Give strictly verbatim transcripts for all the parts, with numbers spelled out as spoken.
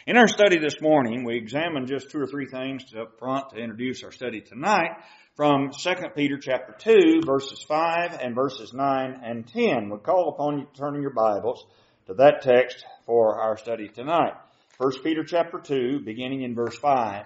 In our study this morning, we examined just two or three things up front to introduce our study tonight from Second Peter chapter two, verses five and verses nine and ten. We call upon you to turn in your Bibles to that text for our study tonight. First Peter chapter two, beginning in verse five.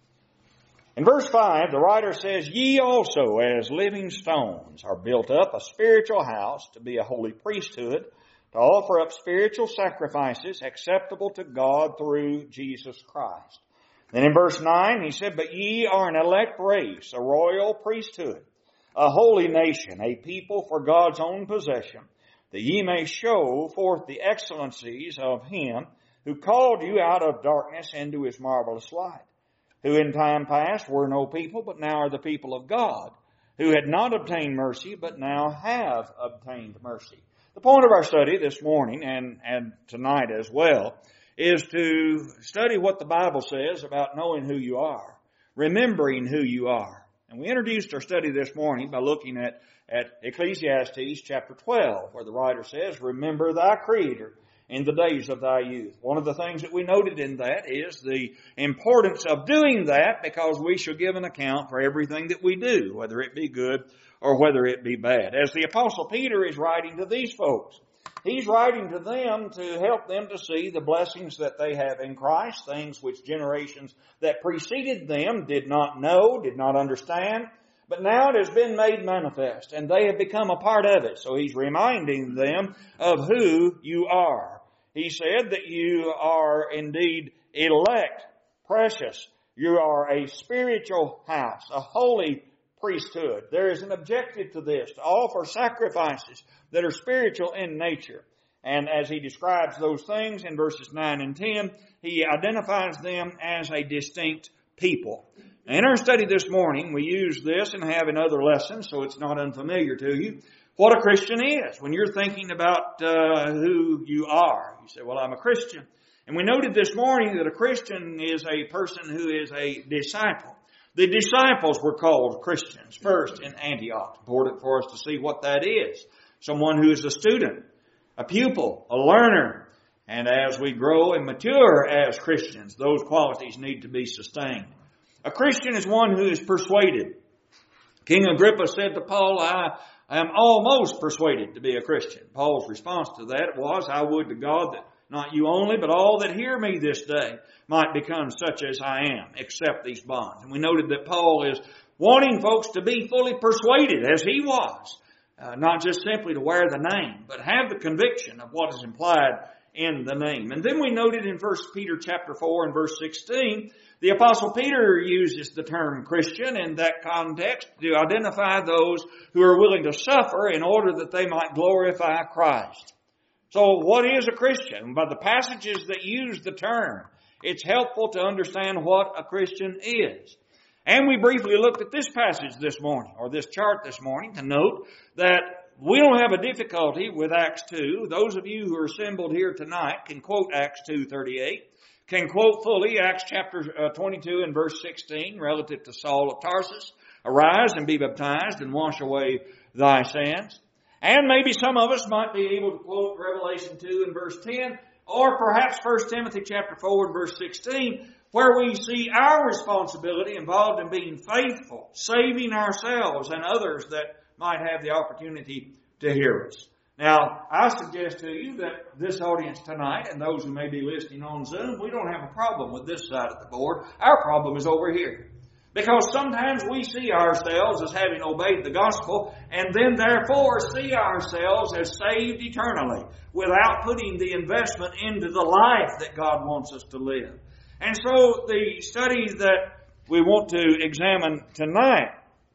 In verse five, the writer says, "Ye also, as living stones, are built up a spiritual house to be a holy priesthood, to offer up spiritual sacrifices acceptable to God through Jesus Christ." Then in verse nine, he said, "But ye are an elect race, a royal priesthood, a holy nation, a people for God's own possession, that ye may show forth the excellencies of Him who called you out of darkness into His marvelous light, who in time past were no people, but now are the people of God, who had not obtained mercy, but now have obtained mercy." The point of our study this morning and, and tonight as well is to study what the Bible says about knowing who you are, remembering who you are. And we introduced our study this morning by looking at, at Ecclesiastes chapter twelve, where the writer says, "Remember thy Creator in the days of thy youth." One of the things that we noted in that is the importance of doing that, because we shall give an account for everything that we do, whether it be good or whether it be bad. As the Apostle Peter is writing to these folks, he's writing to them to help them to see the blessings that they have in Christ, things which generations that preceded them did not know, did not understand, but now it has been made manifest, and they have become a part of it. So he's reminding them of who you are. He said that you are indeed elect, precious. You are a spiritual house, a holy priesthood. There is an objective to this, to offer sacrifices that are spiritual in nature. And as he describes those things in verses nine and ten, he identifies them as a distinct people. In our study this morning, we use this and have in other lessons, so it's not unfamiliar to you, what a Christian is. When you're thinking about uh, who you are, you say, "Well, I'm a Christian." And we noted this morning that a Christian is a person who is a disciple. The disciples were called Christians first in Antioch. Important for us to see what that is. Someone who is a student, a pupil, a learner. And as we grow and mature as Christians, those qualities need to be sustained. A Christian is one who is persuaded. King Agrippa said to Paul, I, I am almost persuaded to be a Christian. Paul's response to that was, "I would to God that not you only, but all that hear me this day might become such as I am, except these bonds." And we noted that Paul is wanting folks to be fully persuaded, as he was, uh, not just simply to wear the name, but have the conviction of what is implied in the name. And then we noted in First Peter chapter four and verse sixteen, the Apostle Peter uses the term Christian in that context to identify those who are willing to suffer in order that they might glorify Christ. So what is a Christian? By the passages that use the term, it's helpful to understand what a Christian is. And we briefly looked at this passage this morning, or this chart this morning, to note that we don't have a difficulty with Acts two. Those of you who are assembled here tonight can quote Acts two thirty-eight, can quote fully Acts chapter twenty-two and verse sixteen relative to Saul of Tarsus. "Arise and be baptized and wash away thy sins." And maybe some of us might be able to quote Revelation two and verse ten, or perhaps First Timothy chapter four and verse sixteen, where we see our responsibility involved in being faithful, saving ourselves and others that might have the opportunity to hear us. Now, I suggest to you that this audience tonight and those who may be listening on Zoom, we don't have a problem with this side of the board. Our problem is over here. Because sometimes we see ourselves as having obeyed the gospel and then therefore see ourselves as saved eternally without putting the investment into the life that God wants us to live. And so the study that we want to examine tonight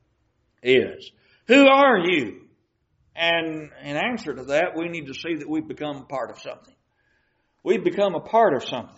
is, who are you? And in answer to that, we need to see that we've become a part of something. We've become a part of something.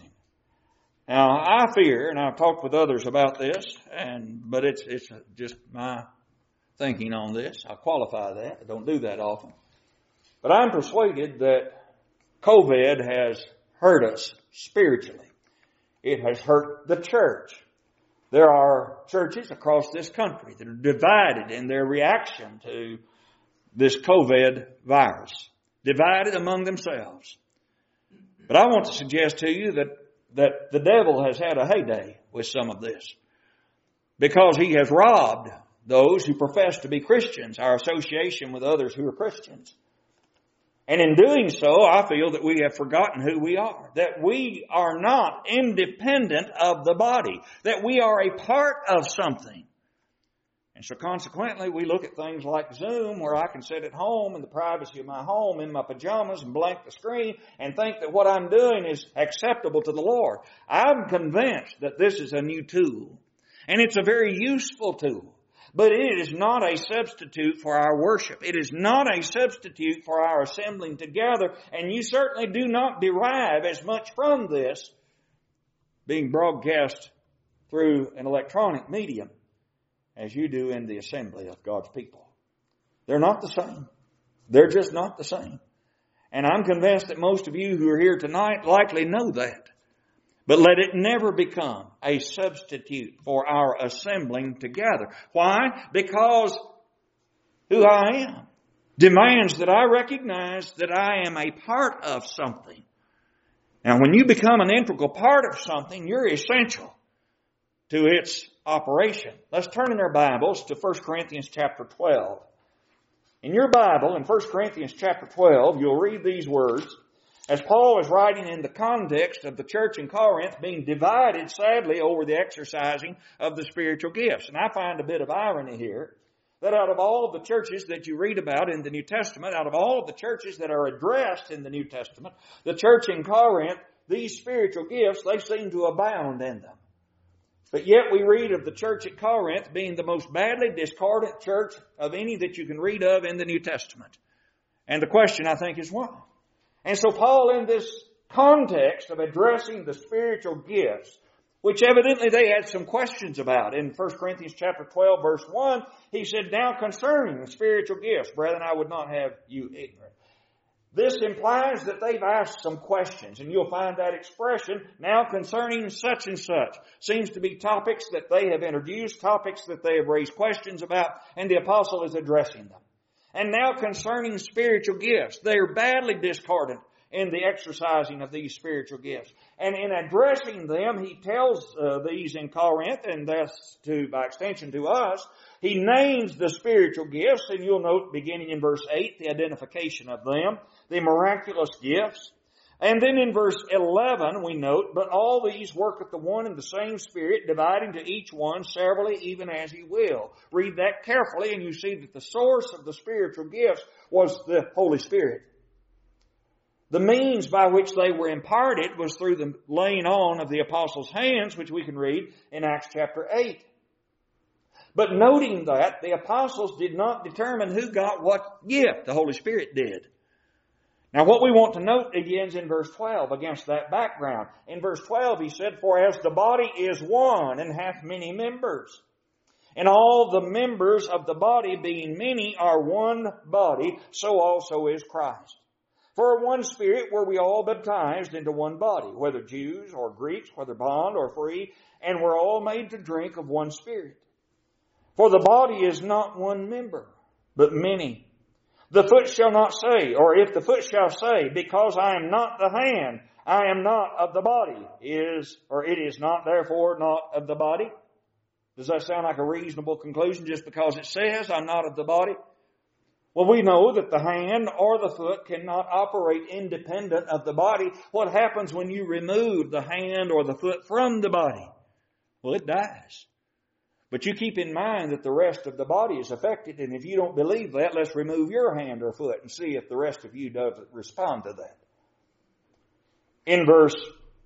Now, I fear, and I've talked with others about this, and but it's it's just my thinking on this. I qualify that. I don't do that often. But I'm persuaded that COVID has hurt us spiritually. It has hurt the church. There are churches across this country that are divided in their reaction to this COVID virus, divided among themselves. But I want to suggest to you that that the devil has had a heyday with some of this, because he has robbed those who profess to be Christians, our association with others who are Christians. And in doing so, I feel that we have forgotten who we are, that we are not independent of the body, that we are a part of something. And so consequently, we look at things like Zoom, where I can sit at home in the privacy of my home in my pajamas and blank the screen and think that what I'm doing is acceptable to the Lord. I'm convinced that this is a new tool, and it's a very useful tool. But it is not a substitute for our worship. It is not a substitute for our assembling together. And you certainly do not derive as much from this being broadcast through an electronic medium as you do in the assembly of God's people. They're not the same. They're just not the same. And I'm convinced that most of you who are here tonight likely know that. But let it never become a substitute for our assembling together. Why? Because who I am demands that I recognize that I am a part of something. Now, when you become an integral part of something, you're essential to its operation. Let's turn in our Bibles to First Corinthians chapter twelve. In your Bible, in First Corinthians chapter twelve, you'll read these words. As Paul is writing in the context of the church in Corinth being divided, sadly, over the exercising of the spiritual gifts. And I find a bit of irony here, that out of all of the churches that you read about in the New Testament, out of all of the churches that are addressed in the New Testament, the church in Corinth, these spiritual gifts, they seem to abound in them. But yet we read of the church at Corinth being the most badly discordant church of any that you can read of in the New Testament. And the question, I think, is why? And so Paul, in this context of addressing the spiritual gifts, which evidently they had some questions about, in First Corinthians chapter twelve, verse one, he said, "Now concerning the spiritual gifts, brethren, I would not have you ignorant." This implies that they've asked some questions, and you'll find that expression, "now concerning such and such," seems to be topics that they have introduced, topics that they have raised questions about, and the apostle is addressing them. And now concerning spiritual gifts, they are badly discordant in the exercising of these spiritual gifts. And in addressing them, he tells uh, these in Corinth, and thus to, by extension to us, he names the spiritual gifts, and you'll note beginning in verse eight, the identification of them, the miraculous gifts. And then in verse eleven, we note, "But all these worketh the one and the same Spirit, dividing to each one severally, even as he will." Read that carefully, and you see that the source of the spiritual gifts was the Holy Spirit. The means by which they were imparted was through the laying on of the apostles' hands, which we can read in Acts chapter eight. But noting that, the apostles did not determine who got what gift. The Holy Spirit did. Now what we want to note begins in verse twelve against that background. In verse twelve he said, "For as the body is one and hath many members, and all the members of the body being many are one body, so also is Christ. For one Spirit were we all baptized into one body, whether Jews or Greeks, whether bond or free, and were all made to drink of one Spirit. For the body is not one member, but many. The foot shall not say, or if the foot shall say, because I am not the hand, I am not of the body, is, or it is not therefore not of the body." Does that sound like a reasonable conclusion just because it says I'm not of the body? Well, we know that the hand or the foot cannot operate independent of the body. What happens when you remove the hand or the foot from the body? Well, it dies. But you keep in mind that the rest of the body is affected, and if you don't believe that, let's remove your hand or foot and see if the rest of you doesn't respond to that. In verse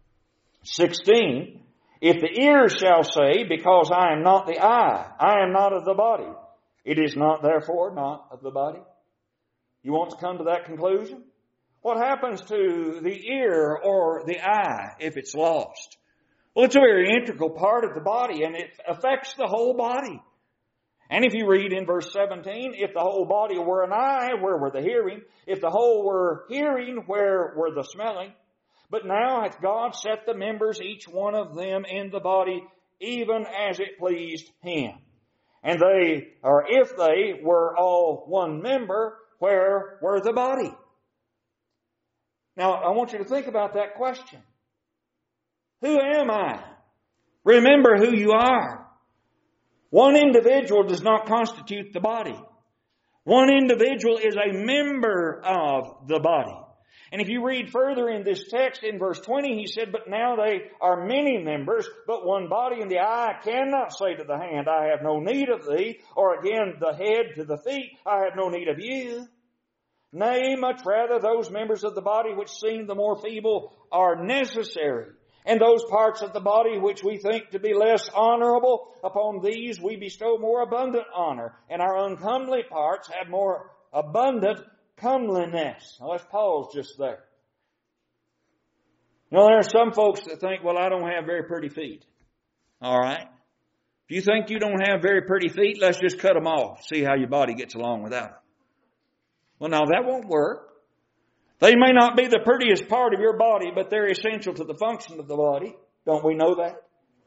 sixteen, "If the ear shall say, because I am not the eye, I am not of the body, it is not therefore not of the body." You want to come to that conclusion? What happens to the ear or the eye if it's lost? Well, it's a very integral part of the body, and it affects the whole body. And if you read in verse seventeen, "If the whole body were an eye, where were the hearing? If the whole were hearing, where were the smelling? But now hath God set the members, each one of them, in the body, even as it pleased him. And they, or if they were all one member, where were the body?" Now, I want you to think about that question. Who am I? Remember who you are. One individual does not constitute the body. One individual is a member of the body. And if you read further in this text, in verse twenty, he said, but now they are many members, but one body. And the eye cannot say to the hand, I have no need of thee. Or again, the head to the feet, I have no need of you. Nay, much rather, those members of the body which seem the more feeble are necessary. And those parts of the body which we think to be less honorable, upon these we bestow more abundant honor. And our uncomely parts have more abundant comeliness. Now let's pause just there. You know, there are some folks that think, well, I don't have very pretty feet. All right. If you think you don't have very pretty feet, let's just cut them off. See how your body gets along without them. Well, now that won't work. They may not be the prettiest part of your body, but they're essential to the function of the body. Don't we know that?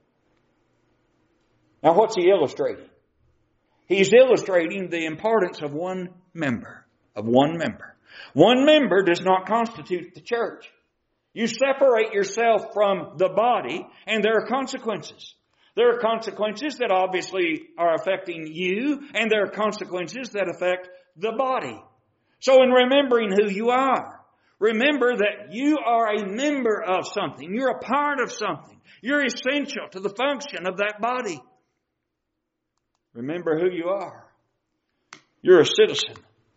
Now what's he illustrating? He's illustrating the importance of one member. Of one member. One member does not constitute the church. You separate yourself from the body, and there are consequences. There are consequences that obviously are affecting you, and there are consequences that affect the body. So in remembering who you are, remember that you are a member of something. You're a part of something. You're essential to the function of that body. Remember who you are. You're a citizen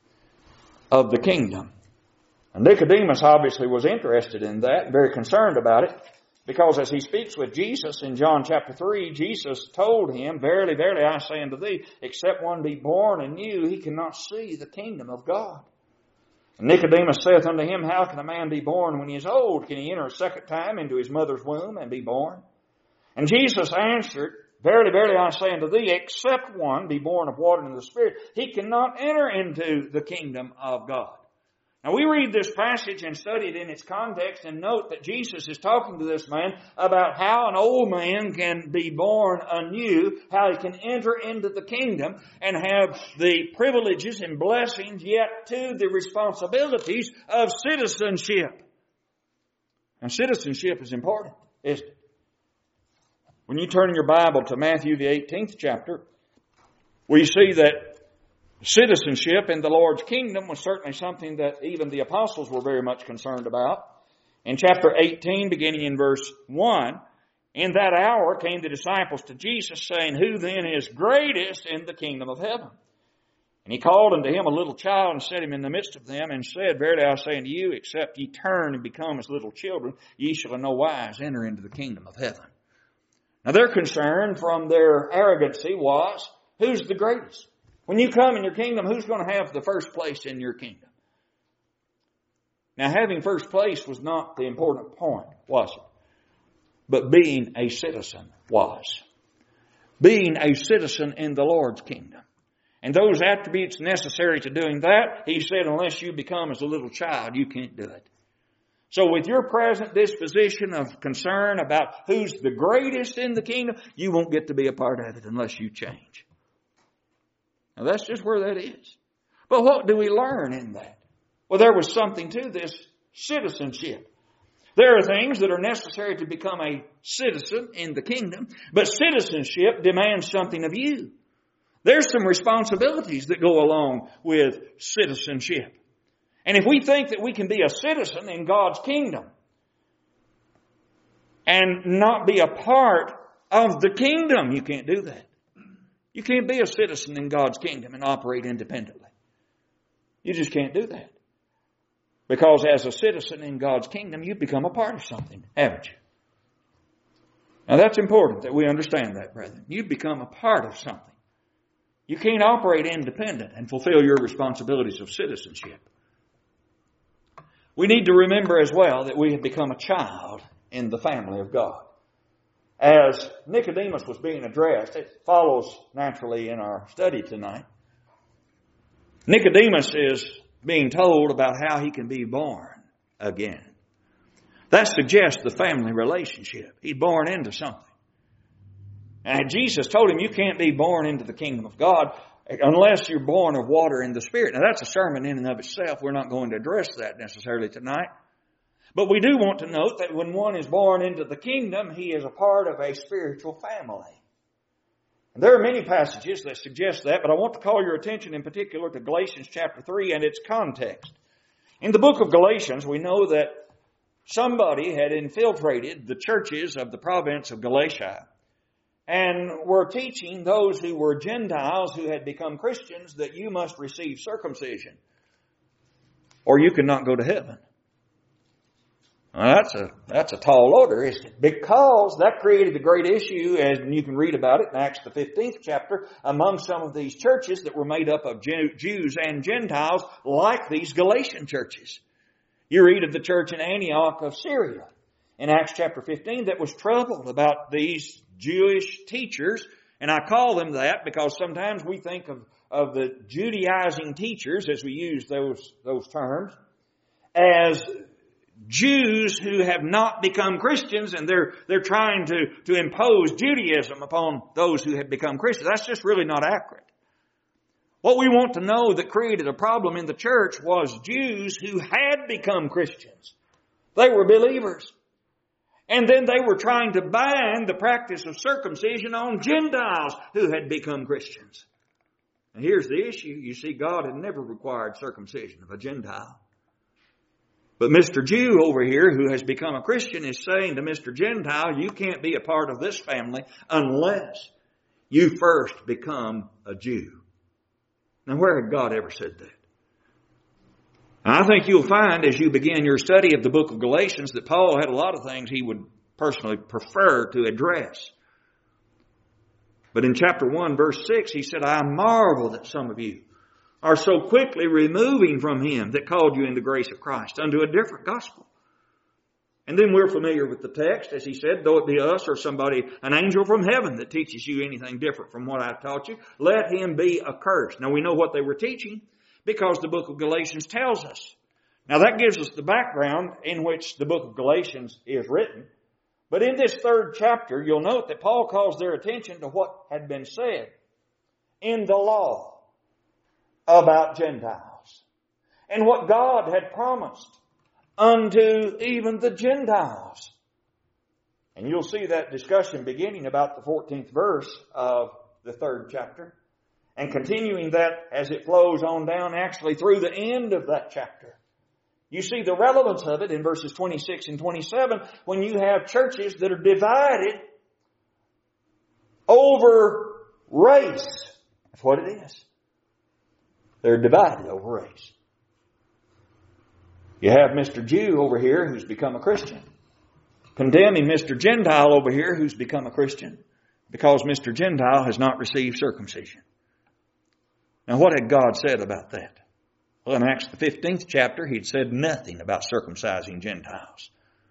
of the kingdom. And Nicodemus obviously was interested in that, very concerned about it, because as he speaks with Jesus in John chapter three, Jesus told him, Verily, verily, I say unto thee, except one be born anew, he cannot see the kingdom of God. And Nicodemus saith unto him, How can a man be born when he is old? Can he enter a second time into his mother's womb and be born? And Jesus answered, Verily, verily, I say unto thee, except one be born of water and the Spirit, he cannot enter into the kingdom of God. Now we read this passage and study it in its context and note that Jesus is talking to this man about how an old man can be born anew, how he can enter into the kingdom and have the privileges and blessings, yet to the responsibilities of citizenship. And citizenship is important, isn't it? When you turn in your Bible to Matthew the eighteenth chapter, we see that citizenship in the Lord's kingdom was certainly something that even the apostles were very much concerned about. In chapter eighteen, beginning in verse one, in that hour came the disciples to Jesus, saying, Who then is greatest in the kingdom of heaven? And he called unto him a little child and set him in the midst of them and said, Verily I say unto you, except ye turn and become as little children, ye shall in no wise enter into the kingdom of heaven. Now their concern from their arrogancy was, who's the greatest? When you come in your kingdom, who's going to have the first place in your kingdom? Now having first place was not the important point, was it? But being a citizen was. Being a citizen in the Lord's kingdom. And those attributes necessary to doing that, he said, unless you become as a little child, you can't do it. So with your present disposition of concern about who's the greatest in the kingdom, you won't get to be a part of it unless you change. Now that's just where that is. But what do we learn in that? Well, there was something to this citizenship. There are things that are necessary to become a citizen in the kingdom, but citizenship demands something of you. There's some responsibilities that go along with citizenship. And if we think that we can be a citizen in God's kingdom and not be a part of the kingdom, you can't do that. You can't be a citizen in God's kingdom and operate independently. You just can't do that. Because as a citizen in God's kingdom, you become a part of something, haven't you? Now that's important that we understand that, brethren. You become a part of something. You can't operate independent and fulfill your responsibilities of citizenship. We need to remember as well that we have become a child in the family of God. As Nicodemus was being addressed, it follows naturally in our study tonight. Nicodemus is being told about how he can be born again. That suggests the family relationship. He's born into something. And Jesus told him you can't be born into the kingdom of God unless you're born of water and the Spirit. Now that's a sermon in and of itself. We're not going to address that necessarily tonight. But we do want to note that when one is born into the kingdom, he is a part of a spiritual family. And there are many passages that suggest that, but I want to call your attention in particular to Galatians chapter three and its context. In the book of Galatians, we know that somebody had infiltrated the churches of the province of Galatia and were teaching those who were Gentiles who had become Christians that you must receive circumcision or you cannot go to heaven. Now that's a, that's a tall order, isn't it? Because that created a great issue, as you can read about it in Acts the fifteenth chapter, among some of these churches that were made up of Jews and Gentiles, like these Galatian churches. You read of the church in Antioch of Syria in Acts chapter fifteen that was troubled about these Jewish teachers, and I call them that because sometimes we think of, of the Judaizing teachers, as we use those, those terms, as Jews who have not become Christians, and they're they're trying to, to impose Judaism upon those who have become Christians. That's just really not accurate. What we want to know that created a problem in the church was Jews who had become Christians. They were believers. And then they were trying to bind the practice of circumcision on Gentiles who had become Christians. And here's the issue. You see, God had never required circumcision of a Gentile. But Mister Jew over here, who has become a Christian, is saying to Mister Gentile, you can't be a part of this family unless you first become a Jew. Now, where had God ever said that? I think you'll find as you begin your study of the book of Galatians that Paul had a lot of things he would personally prefer to address. But in chapter one, verse six, he said, I marvel that some of you are so quickly removing from him that called you in the grace of Christ unto a different gospel. And then we're familiar with the text, as he said, though it be us or somebody, an angel from heaven that teaches you anything different from what I've taught you, let him be accursed. Now we know what they were teaching because the book of Galatians tells us. Now that gives us the background in which the book of Galatians is written. But in this third chapter, you'll note that Paul calls their attention to what had been said in the law about Gentiles and what God had promised unto even the Gentiles. And you'll see that discussion beginning about the fourteenth verse of the third chapter and continuing that as it flows on down actually through the end of that chapter. You see the relevance of it in verses twenty-six and twenty-seven when you have churches that are divided over race. That's what it is. They're divided over race. You have Mister Jew over here who's become a Christian, condemning Mister Gentile over here who's become a Christian because Mister Gentile has not received circumcision. Now what had God said about that? Well, in Acts the fifteenth chapter, he'd said nothing about circumcising Gentiles.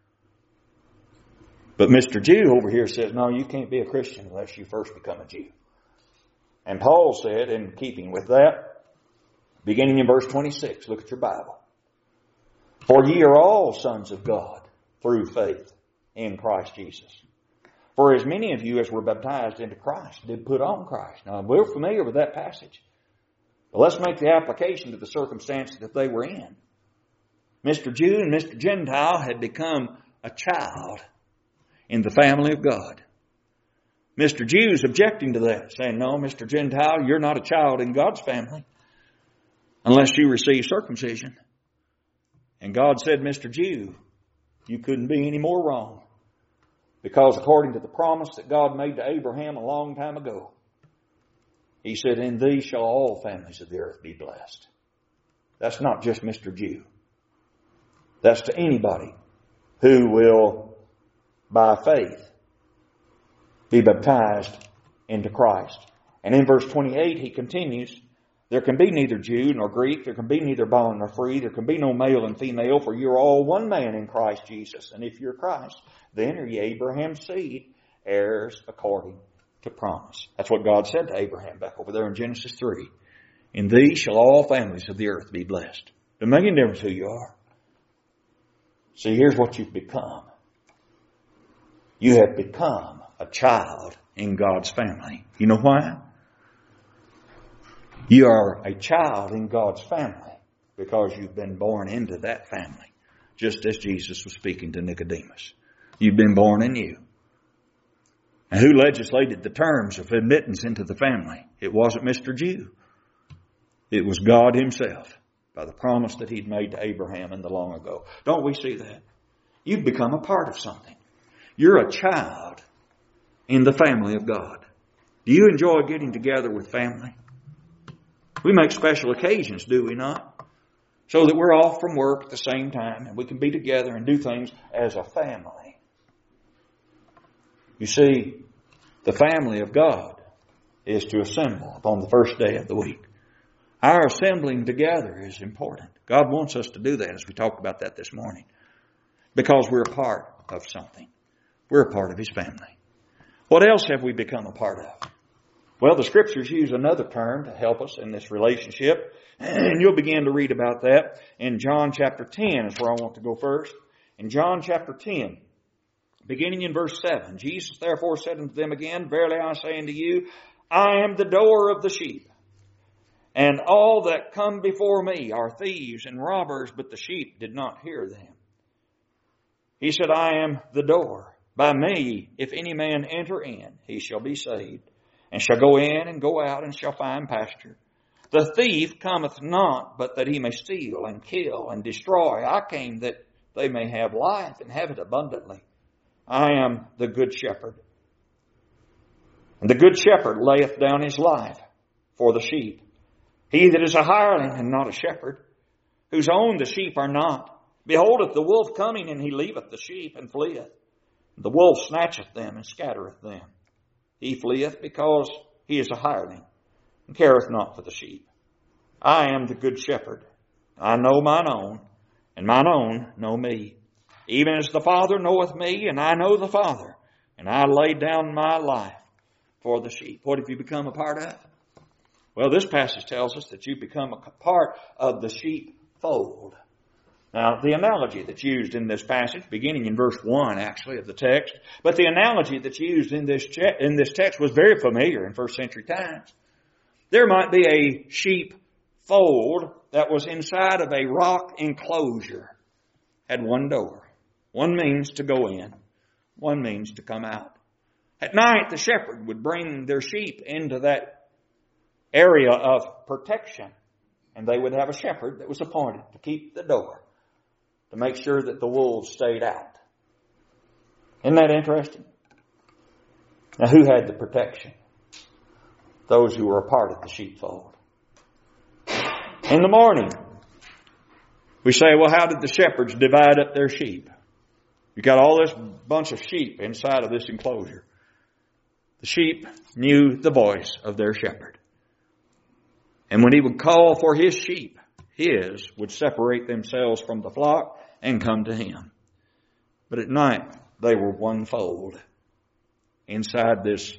But Mister Jew over here says, no, you can't be a Christian unless you first become a Jew. And Paul said, in keeping with that, beginning in verse twenty-six, look at your Bible. For ye are all sons of God through faith in Christ Jesus. For as many of you as were baptized into Christ did put on Christ. Now, we're familiar with that passage. But let's make the application to the circumstances that they were in. Mister Jew and Mister Gentile had become a child in the family of God. Mister Jew's objecting to that, saying, no, Mister Gentile, you're not a child in God's family unless you receive circumcision. And God said, Mister Jew, you couldn't be any more wrong. Because according to the promise that God made to Abraham a long time ago, he said, in thee shall all families of the earth be blessed. That's not just Mister Jew. That's to anybody who will, by faith, be baptized into Christ. And in verse twenty-eight, he continues, there can be neither Jew nor Greek, there can be neither bond nor free, there can be no male and female, for you're all one man in Christ Jesus. And if you're Christ, then are ye Abraham's seed, heirs according to promise. That's what God said to Abraham back over there in Genesis three. In thee shall all families of the earth be blessed. Doesn't make any difference who you are. See, here's what you've become. You have become a child in God's family. You know why? You are a child in God's family because you've been born into that family. just as Jesus was speaking to Nicodemus. You've been born anew. And who legislated the terms of admittance into the family? It wasn't Mister Jew. It was God Himself by the promise that He'd made to Abraham in the long ago. Don't we see that? You've become a part of something. You're a child in the family of God. Do you enjoy getting together with family? We make special occasions, do we not? So that we're off from work at the same time and we can be together and do things as a family. You see, the family of God is to assemble upon the first day of the week. Our assembling together is important. God wants us to do that, as we talked about that this morning, because we're a part of something. We're a part of His family. What else have we become a part of? Well, the Scriptures use another term to help us in this relationship, and you'll begin to read about that in John chapter ten is where I want to go first. In John chapter ten, beginning in verse seven, Jesus therefore said unto them again, Verily I say unto you, I am the door of the sheep. And all that come before me are thieves and robbers, but the sheep did not hear them. He said, I am the door. By me, if any man enter in, he shall be saved, and shall go in and go out and shall find pasture. The thief cometh not, but that he may steal and kill and destroy. I came that they may have life and have it abundantly. I am the good shepherd. And the good shepherd layeth down his life for the sheep. He that is a hireling and not a shepherd, whose own the sheep are not, beholdeth the wolf coming, and he leaveth the sheep and fleeth. The wolf snatcheth them and scattereth them. He fleeth because he is a hireling, and careth not for the sheep. I am the good shepherd. I know mine own, and mine own know me. Even as the Father knoweth me, and I know the Father, and I lay down my life for the sheep. What have you become a part of? Well, this passage tells us that you become a part of the sheepfold. Now, the analogy that's used in this passage, beginning in verse one, actually, of the text, but the analogy that's used in this in this text was very familiar in first century times. There might be a sheepfold that was inside of a rock enclosure, had one door. One means to go in, one means to come out. At night, the shepherd would bring their sheep into that area of protection, and they would have a shepherd that was appointed to keep the door, to make sure that the wolves stayed out. Isn't that interesting? Now, who had the protection? Those who were a part of the sheepfold. In the morning, we say, well, how did the shepherds divide up their sheep? You got all this bunch of sheep inside of this enclosure. The sheep knew the voice of their shepherd. And when he would call for his sheep, his would separate themselves from the flock and come to him. But at night, they were one fold inside this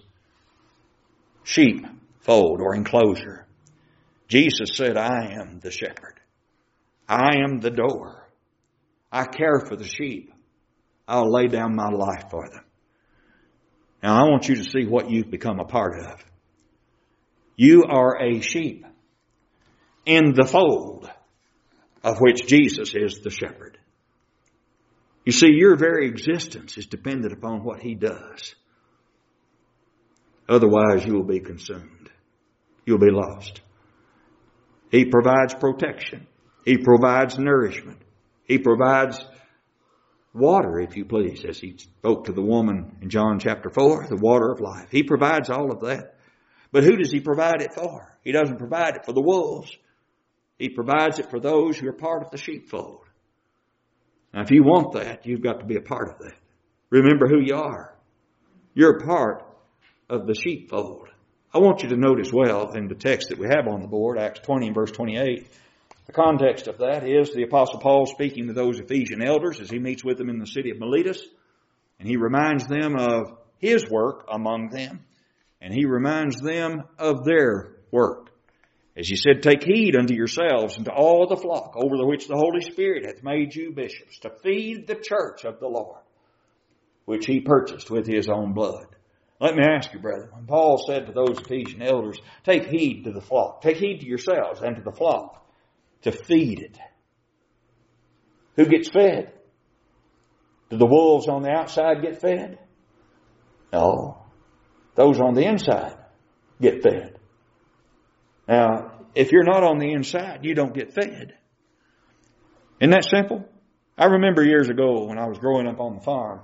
sheepfold or enclosure. Jesus said, I am the shepherd. I am the door. I care for the sheep. I'll lay down my life for them. Now, I want you to see what you've become a part of. You are a sheep in the fold of which Jesus is the shepherd. You see, your very existence is dependent upon what He does. Otherwise, you will be consumed. You'll be lost. He provides protection. He provides nourishment. He provides water, if you please, as He spoke to the woman in John chapter four, the water of life. He provides all of that. But who does He provide it for? He doesn't provide it for the wolves. He provides it for those who are part of the sheepfold. Now, if you want that, you've got to be a part of that. Remember who you are. You're a part of the sheepfold. I want you to notice well in the text that we have on the board, Acts twenty and verse twenty-eight, the context of that is the Apostle Paul speaking to those Ephesian elders as he meets with them in the city of Miletus, and he reminds them of his work among them, and he reminds them of their work. As he said, take heed unto yourselves and to all the flock over the which the Holy Spirit hath made you bishops, to feed the church of the Lord, which He purchased with His own blood. Let me ask you, brethren, when Paul said to those Ephesian elders, take heed to the flock, take heed to yourselves and to the flock, to feed it. Who gets fed? Do the wolves on the outside get fed? No. Those on the inside get fed. Now, if you're not on the inside, you don't get fed. Isn't that simple? I remember years ago when I was growing up on the farm,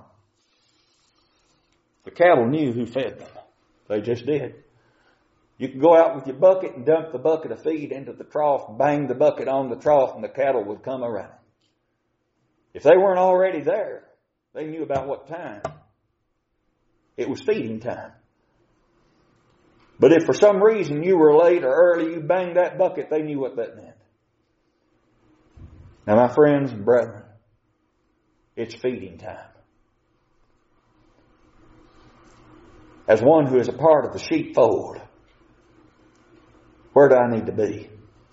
the cattle knew who fed them. They just did. You could go out with your bucket and dump the bucket of feed into the trough, bang the bucket on the trough, and the cattle would come around. If they weren't already there, they knew about what time. It was feeding time. But if for some reason you were late or early, you banged that bucket, they knew what that meant. Now, my friends and brethren, it's feeding time. As one who is a part of the sheepfold, where do I need to be?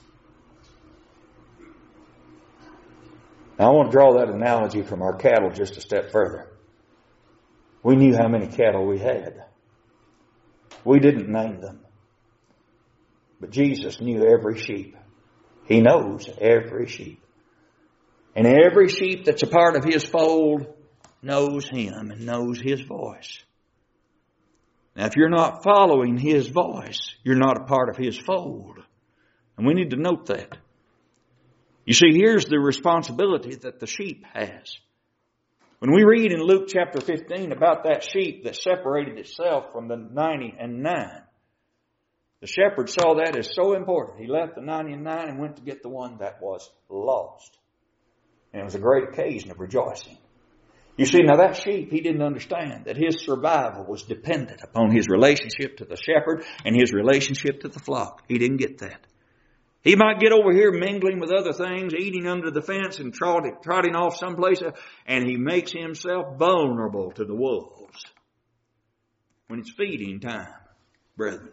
Now, I want to draw that analogy from our cattle just a step further. We knew how many cattle we had. We didn't name them. But Jesus knew every sheep. He knows every sheep. And every sheep that's a part of His fold knows Him and knows His voice. Now, if you're not following His voice, you're not a part of His fold. And we need to note that. You see, here's the responsibility that the sheep has. When we read in Luke chapter fifteen about that sheep that separated itself from the ninety and nine, the shepherd saw that as so important. He left the ninety and nine and went to get the one that was lost. And it was a great occasion of rejoicing. You see, now that sheep, he didn't understand that his survival was dependent upon his relationship to the shepherd and his relationship to the flock. He didn't get that. He might get over here mingling with other things, eating under the fence and trotting, trotting off someplace, and he makes himself vulnerable to the wolves when it's feeding time, brethren.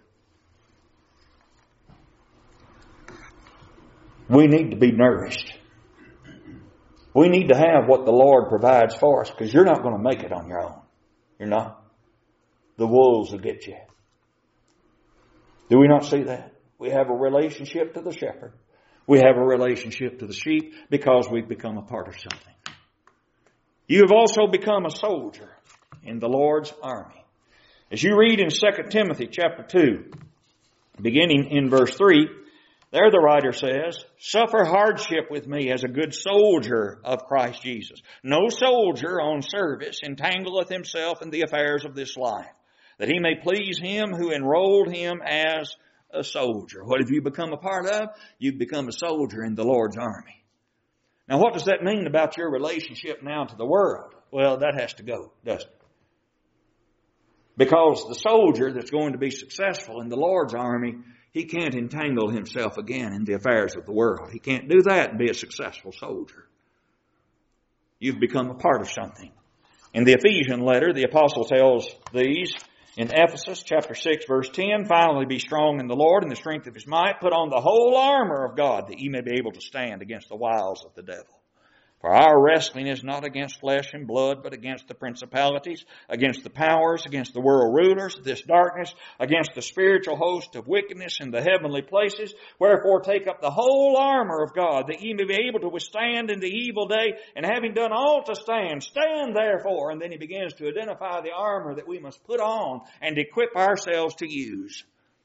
We need to be nourished. We need to have what the Lord provides for us, because you're not going to make it on your own. You're not. The wolves will get you. Do we not see that? We have a relationship to the shepherd. We have a relationship to the sheep because we've become a part of something. You have also become a soldier in the Lord's army. As you read in Second Timothy chapter two, beginning in verse three, there the writer says, "Suffer hardship with me as a good soldier of Christ Jesus. No soldier on service entangleth himself in the affairs of this life, that he may please him who enrolled him as a soldier." What have you become a part of? You've become a soldier in the Lord's army. Now, what does that mean about your relationship now to the world? Well, that has to go, doesn't it? Because the soldier that's going to be successful in the Lord's army, he can't entangle himself again in the affairs of the world. He can't do that and be a successful soldier. You've become a part of something. In the Ephesian letter, the apostle tells these in Ephesus chapter six verse ten, "Finally be strong in the Lord and the strength of His might. Put on the whole armor of God, that ye may be able to stand against the wiles of the devil. For our wrestling is not against flesh and blood, but against the principalities, against the powers, against the world rulers of this darkness, against the spiritual host of wickedness in the heavenly places. Wherefore take up the whole armor of God, that ye may be able to withstand in the evil day, and having done all to stand, stand therefore." And then he begins to identify the armor that we must put on and equip ourselves to use.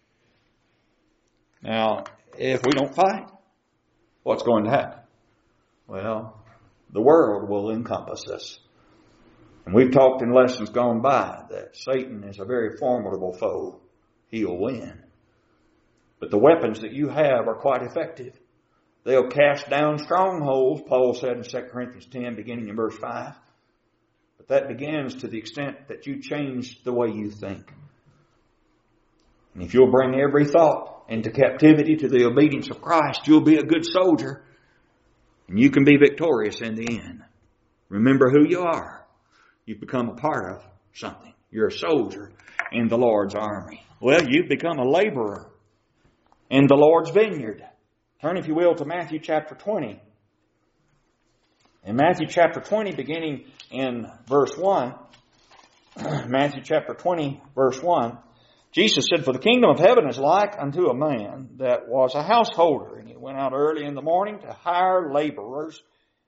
Now, if we don't fight, what's going to happen? Well, the world will encompass us. And we've talked in lessons gone by that Satan is a very formidable foe. He'll win. But the weapons that you have are quite effective. They'll cast down strongholds, Paul said in Second Corinthians ten, beginning in verse five. But that begins to the extent that you change the way you think. And if you'll bring every thought into captivity to the obedience of Christ, you'll be a good soldier. And you can be victorious in the end. Remember who you are. You've become a part of something. You're a soldier in the Lord's army. Well, you've become a laborer in the Lord's vineyard. Turn, if you will, to Matthew chapter twenty. In Matthew chapter twenty, beginning in verse one, Matthew chapter twenty, verse one, Jesus said, "For the kingdom of heaven is like unto a man that was a householder, and he went out early in the morning to hire laborers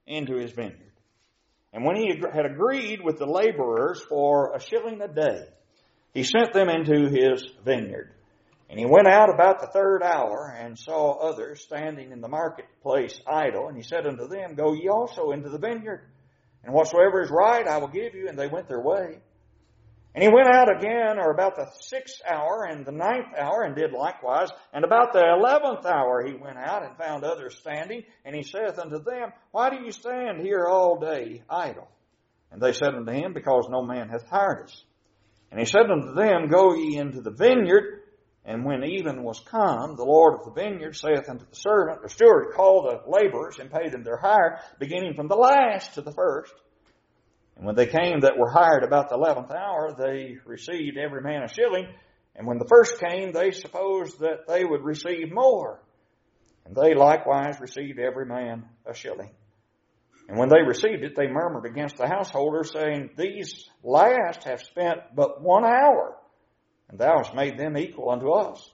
into his vineyard. And when he had agreed with the laborers for a shilling a day, he sent them into his vineyard. And he went out about the third hour and saw others standing in the marketplace idle. And he said unto them, Go ye also into the vineyard, and whatsoever is right I will give you. And they went their way. And he went out again, or about the sixth hour and the ninth hour, and did likewise. And about the eleventh hour he went out and found others standing. And he saith unto them, Why do you stand here all day idle? And they said unto him, Because no man hath hired us. And he said unto them, Go ye into the vineyard. And when even was come, the Lord of the vineyard saith unto the servant or steward, Call the laborers and pay them their hire, beginning from the last to the first. And when they came that were hired about the eleventh hour, they received every man a shilling. And when the first came, they supposed that they would receive more. And they likewise received every man a shilling. And when they received it, they murmured against the householders, saying, These last have spent but one hour, and thou hast made them equal unto us,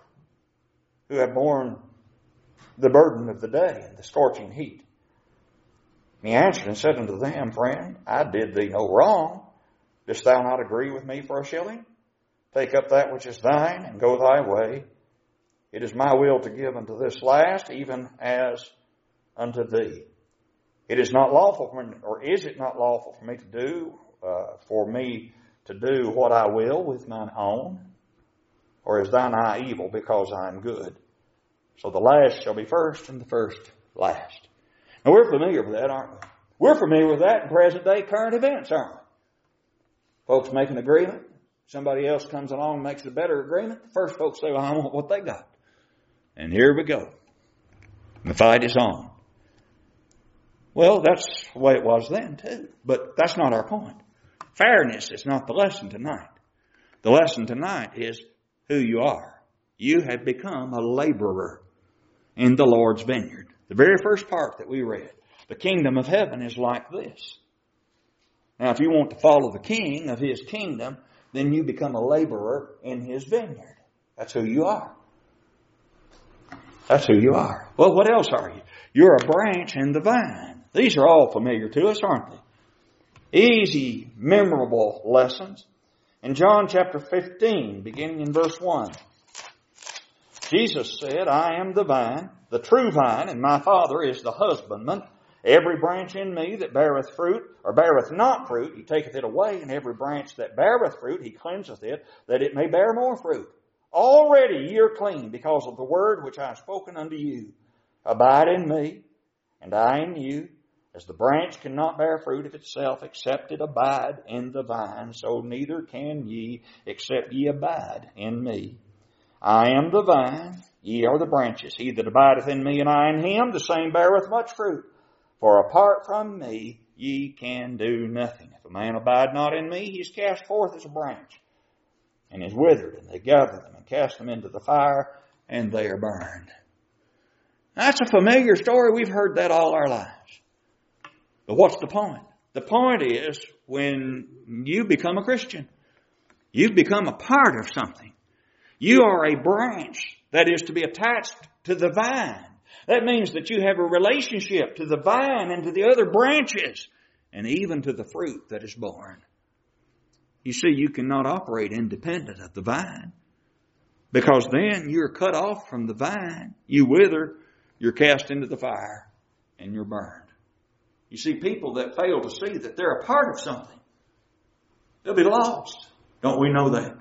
who have borne the burden of the day and the scorching heat. And he answered and said unto them, Friend, I did thee no wrong. Dost thou not agree with me for a shilling? Take up that which is thine, and go thy way. It is my will to give unto this last, even as unto thee. It is not lawful for me, or is it not lawful for me to do, uh, for me to do what I will with mine own? Or is thine eye evil because I am good? So the last shall be first, and the first last. Now we're familiar with that, aren't we? We're familiar with that in present day current events, aren't we? Folks make an agreement. Somebody else comes along and makes a better agreement. The first folks say, well, I want what they got. And here we go. And the fight is on. Well, that's the way it was then too. But that's not our point. Fairness is not the lesson tonight. The lesson tonight is who you are. You have become a laborer in the Lord's vineyard. The very first part that we read. The kingdom of heaven is like this. Now, if you want to follow the king of his kingdom, then you become a laborer in his vineyard. That's who you are. That's who you are. Well, what else are you? You're a branch in the vine. These are all familiar to us, aren't they? Easy, memorable lessons. In John chapter fifteen, beginning in verse one, Jesus said, I am the vine, the true vine, and my Father is the husbandman. Every branch in me that beareth fruit, or beareth not fruit, he taketh it away, and every branch that beareth fruit, he cleanseth it, that it may bear more fruit. Already ye are clean, because of the word which I have spoken unto you. Abide in me, and I in you. As the branch cannot bear fruit of itself, except it abide in the vine, so neither can ye, except ye abide in me. I am the vine, ye are the branches. He that abideth in me, and I in him, the same beareth much fruit. For apart from me, ye can do nothing. If a man abide not in me, he is cast forth as a branch, and is withered, and they gather them and cast them into the fire, and they are burned. That's a familiar story. We've heard that all our lives. But what's the point? The point is, when you become a Christian, you've become a part of something. You are a branch that is to be attached to the vine. That means that you have a relationship to the vine and to the other branches, and even to the fruit that is born. You see, you cannot operate independent of the vine, because then you're cut off from the vine. You wither, you're cast into the fire, and you're burned. You see, people that fail to see that they're a part of something, they'll be lost. Don't we know that?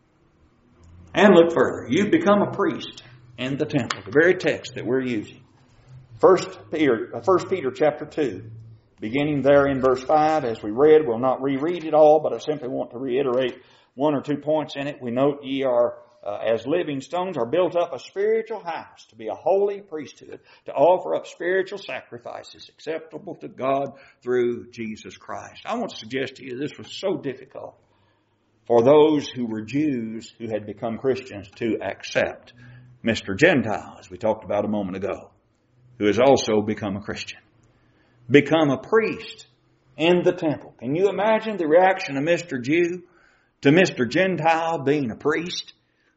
And look further. You've become a priest in the temple, the very text that we're using. First Peter, First Peter chapter two, beginning there in verse five, as we read. We'll not reread it all, but I simply want to reiterate one or two points in it. We note ye are, uh, as living stones, are built up a spiritual house to be a holy priesthood, to offer up spiritual sacrifices acceptable to God through Jesus Christ. I want to suggest to you this was so difficult for those who were Jews who had become Christians to accept Mister Gentile, as we talked about a moment ago, who has also become a Christian. Become a priest in the temple. Can you imagine the reaction of Mister Jew to Mister Gentile being a priest?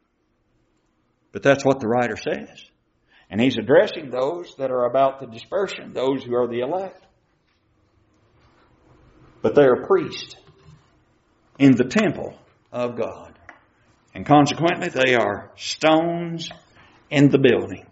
But that's what the writer says. And he's addressing those that are about the dispersion, those who are the elect. but they are priests in the temple of God. And consequently, they are stones in the building.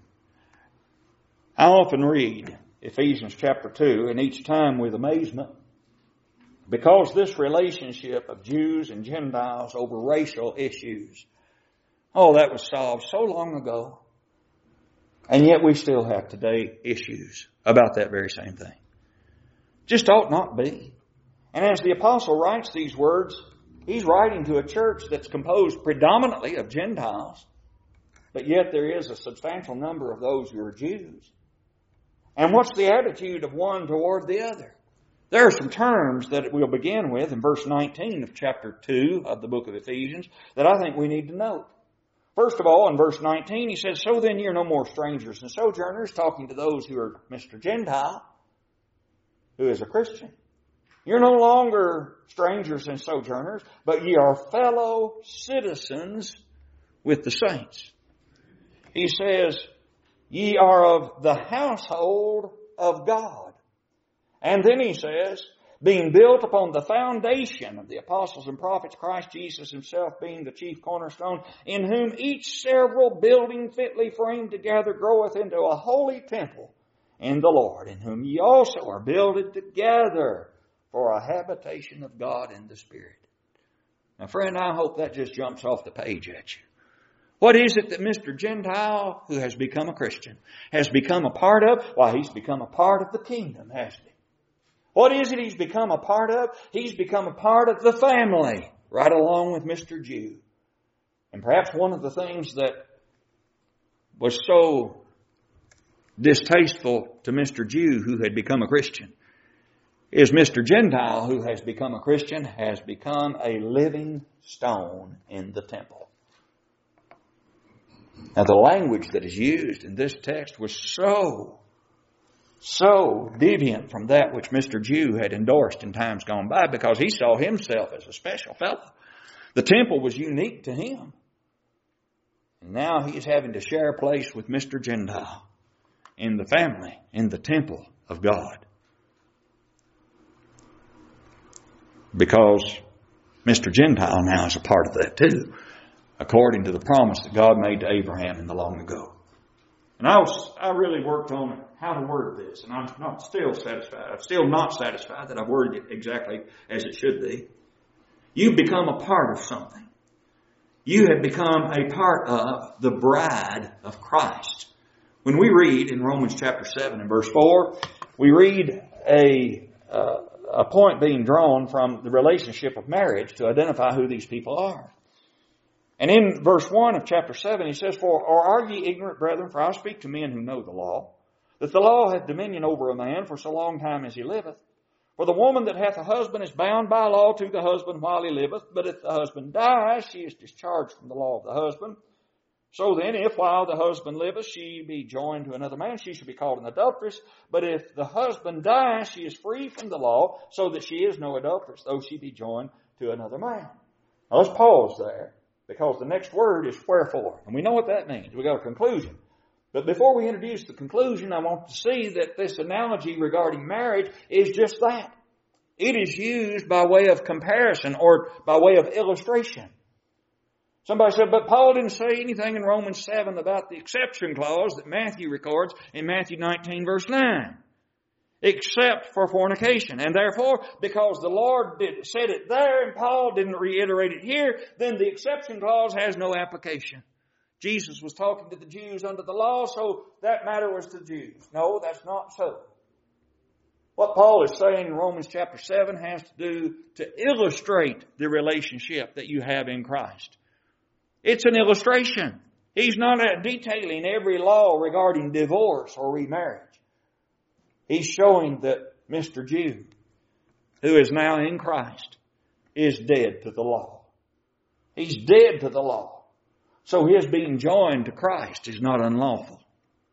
I often read Ephesians chapter two, and each time with amazement, because this relationship of Jews and Gentiles over racial issues, oh, that was solved so long ago. And yet we still have today issues about that very same thing. Just ought not be. And as the apostle writes these words, he's writing to a church that's composed predominantly of Gentiles, but yet there is a substantial number of those who are Jews. And what's the attitude of one toward the other? There are some terms that we'll begin with in verse nineteen of chapter two of the book of Ephesians that I think we need to note. First of all, in verse nineteen, he says, "So then you're no more strangers and sojourners," talking to those who are Mister Gentile, who is a Christian. "You're no longer strangers and sojourners, but ye are fellow citizens with the saints." He says, "Ye are of the household of God." And then he says, "Being built upon the foundation of the apostles and prophets, Christ Jesus himself being the chief cornerstone, in whom each several building fitly framed together groweth into a holy temple in the Lord, in whom ye also are builded together for a habitation of God in the Spirit." Now, friend, I hope that just jumps off the page at you. What is it that Mister Gentile, who has become a Christian, has become a part of? Why, he's become a part of the kingdom, hasn't he? What is it he's become a part of? He's become a part of the family, right along with Mister Jew. And perhaps one of the things that was so distasteful to Mister Jew, who had become a Christian, is Mister Gentile, who has become a Christian, has become a living stone in the temple. Now, the language that is used in this text was so, so deviant from that which Mister Jew had endorsed in times gone by, because he saw himself as a special fellow. The temple was unique to him. And now he's having to share a place with Mister Gentile in the family, in the temple of God. Because Mister Gentile now is a part of that too, according to the promise that God made to Abraham in the long ago. And I was, I really worked on how to word this, and I'm not still satisfied. I'm still not satisfied that I've worded it exactly as it should be. You've become a part of something. You have become a part of the bride of Christ. When we read in Romans chapter seven and verse four, we read a, uh, a point being drawn from the relationship of marriage to identify who these people are. And in verse one of chapter seven, he says, "For or are ye ignorant, brethren, for I speak to men who know the law, that the law hath dominion over a man for so long time as he liveth. For the woman that hath a husband is bound by law to the husband while he liveth, but if the husband dies, she is discharged from the law of the husband. So then, if while the husband liveth she be joined to another man, she shall be called an adulteress. But if the husband dies, she is free from the law, so that she is no adulteress, though she be joined to another man." Now let's pause there, because the next word is wherefore. And we know what that means. We got a conclusion. But before we introduce the conclusion, I want to see that this analogy regarding marriage is just that. It is used by way of comparison or by way of illustration. Somebody said, "But Paul didn't say anything in Romans seven about the exception clause that Matthew records in Matthew nineteen verse nine. Except for fornication. And therefore, because the Lord did, said it there and Paul didn't reiterate it here, then the exception clause has no application. Jesus was talking to the Jews under the law, so that matter was to the Jews." No, that's not so. What Paul is saying in Romans chapter seven has to do to illustrate the relationship that you have in Christ. It's an illustration. He's not detailing every law regarding divorce or remarriage. He's showing that Mister Jew, who is now in Christ, is dead to the law. He's dead to the law. So his being joined to Christ is not unlawful.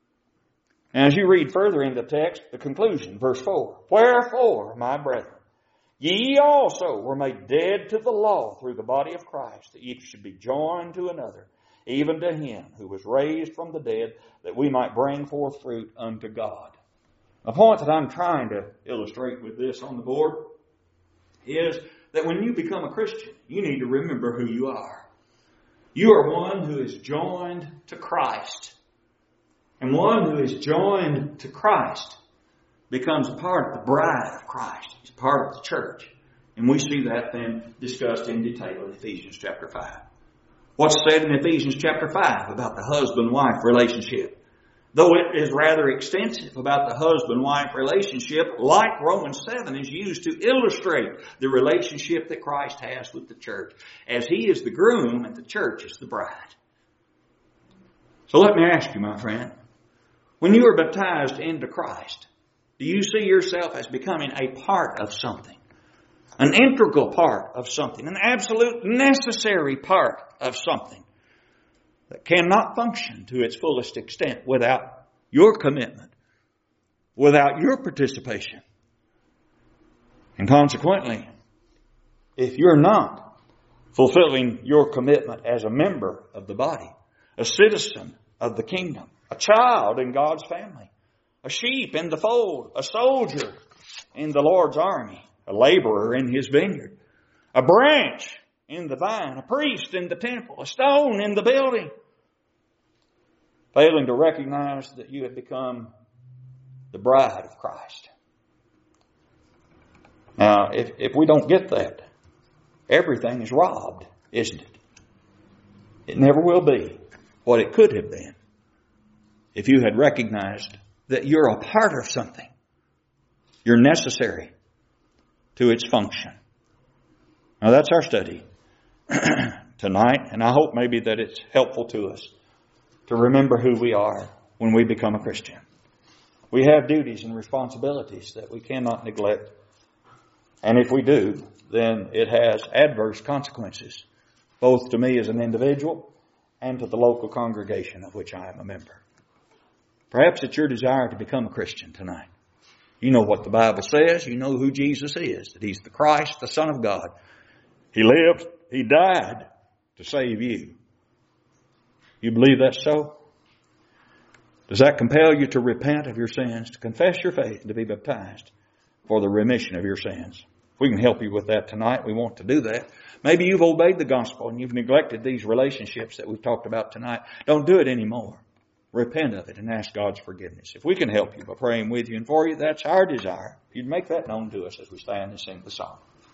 And as you read further in the text, the conclusion, verse four, "Wherefore, my brethren, ye also were made dead to the law through the body of Christ, that ye should be joined to another, even to him who was raised from the dead, that we might bring forth fruit unto God." The point that I'm trying to illustrate with this on the board is that when you become a Christian, you need to remember who you are. You are one who is joined to Christ. And one who is joined to Christ becomes a part of the bride of Christ. He's a part of the church. And we see that then discussed in detail in Ephesians chapter five. What's said in Ephesians chapter five about the husband-wife relationship? Though it is rather extensive about the husband-wife relationship, like Romans seven is used to illustrate the relationship that Christ has with the church, as He is the groom and the church is the bride. So let me ask you, my friend, when you are baptized into Christ, do you see yourself as becoming a part of something? An integral part of something, an absolute necessary part of something that cannot function to its fullest extent without your commitment, without your participation. And consequently, if you're not fulfilling your commitment as a member of the body, a citizen of the kingdom, a child in God's family, a sheep in the fold, a soldier in the Lord's army, a laborer in His vineyard, a branch in the vine, a priest in the temple, a stone in the building, failing to recognize that you have become the bride of Christ. Now, if, if we don't get that, everything is robbed, isn't it? It never will be what it could have been if you had recognized that you're a part of something. You're necessary to its function. Now that's our study tonight, and I hope maybe that it's helpful to us to remember who we are when we become a Christian. We have duties and responsibilities that we cannot neglect, and if we do, then it has adverse consequences, both to me as an individual and to the local congregation of which I am a member. Perhaps it's your desire to become a Christian tonight. You know what the Bible says. You know who Jesus is, that He's the Christ, the Son of God. He lived, He died to save you. You believe that's so? Does that compel you to repent of your sins, to confess your faith, and to be baptized for the remission of your sins? If we can help you with that tonight, we want to do that. Maybe you've obeyed the gospel and you've neglected these relationships that we've talked about tonight. Don't do it anymore. Repent of it and ask God's forgiveness. If we can help you by praying with you and for you, that's our desire. If you'd make that known to us as we stand and sing the song.